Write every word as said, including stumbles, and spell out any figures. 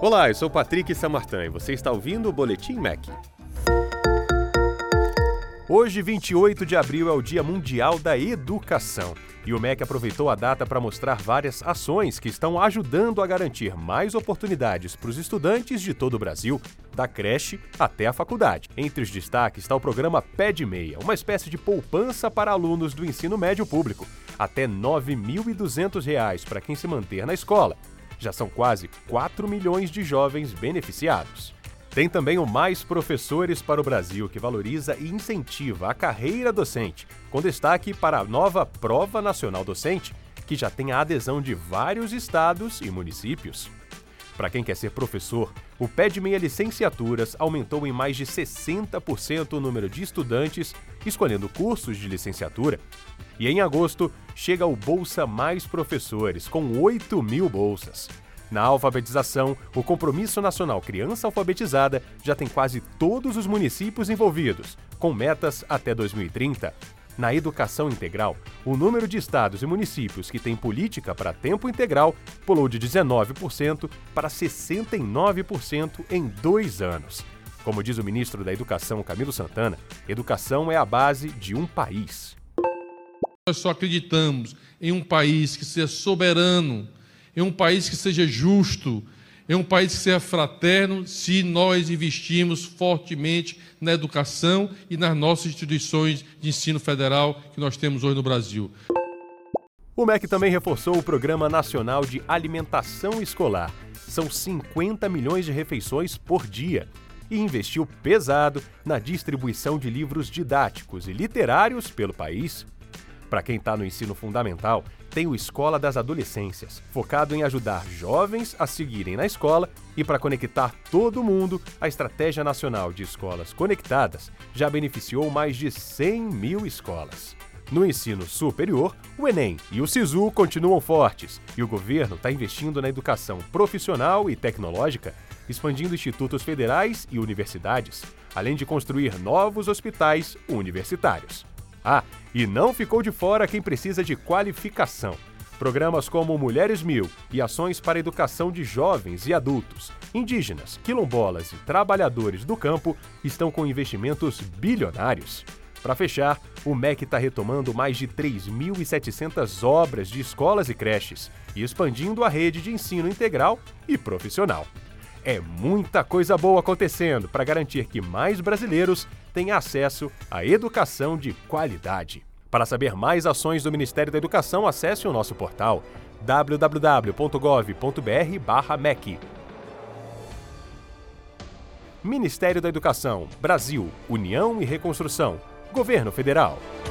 Olá, eu sou Patrick Samartan e você está ouvindo o Boletim M E C. Hoje, vinte e oito de abril, é o Dia Mundial da Educação. E o M E C aproveitou a data para mostrar várias ações que estão ajudando a garantir mais oportunidades para os estudantes de todo o Brasil, da creche até a faculdade. Entre os destaques está o programa Pé de Meia, uma espécie de poupança para alunos do ensino médio público. Até nove mil e duzentos reais para quem se manter na escola. Já são quase quatro milhões de jovens beneficiados. Tem também o Mais Professores para o Brasil, que valoriza e incentiva a carreira docente, com destaque para a nova Prova Nacional Docente, que já tem a adesão de vários estados e municípios. Para quem quer ser professor, o Pé de Meia Licenciaturas aumentou em mais de sessenta por cento o número de estudantes escolhendo cursos de licenciatura. E em agosto, chega o Bolsa Mais Professores, com oito mil bolsas. Na alfabetização, o Compromisso Nacional Criança Alfabetizada já tem quase todos os municípios envolvidos, com metas até dois mil e trinta. Na educação integral, o número de estados e municípios que têm política para tempo integral pulou de dezenove por cento para sessenta e nove por cento em dois anos. Como diz o ministro da Educação, Camilo Santana, educação é a base de um país. Nós só acreditamos em um país que seja soberano, em um país que seja justo, em um país que seja fraterno, se nós investirmos fortemente na educação e nas nossas instituições de ensino federal que nós temos hoje no Brasil. O M E C também reforçou o Programa Nacional de Alimentação Escolar. São cinquenta milhões de refeições por dia. E investiu pesado na distribuição de livros didáticos e literários pelo país. Para quem está no ensino fundamental, tem o Escola das Adolescências, focado em ajudar jovens a seguirem na escola, e para conectar todo mundo, a Estratégia Nacional de Escolas Conectadas já beneficiou mais de cem mil escolas. No ensino superior, o Enem e o SISU continuam fortes, e o governo está investindo na educação profissional e tecnológica, expandindo institutos federais e universidades, além de construir novos hospitais universitários. Ah, e não ficou de fora quem precisa de qualificação. Programas como Mulheres Mil e ações para a educação de jovens e adultos, indígenas, quilombolas e trabalhadores do campo estão com investimentos bilionários. Para fechar, o M E C está retomando mais de três mil e setecentas obras de escolas e creches e expandindo a rede de ensino integral e profissional. É muita coisa boa acontecendo para garantir que mais brasileiros tenham acesso à educação de qualidade. Para saber mais ações do Ministério da Educação, acesse o nosso portal w w w ponto gov ponto b r barra M E C. Ministério da Educação, Brasil, União e Reconstrução, Governo Federal.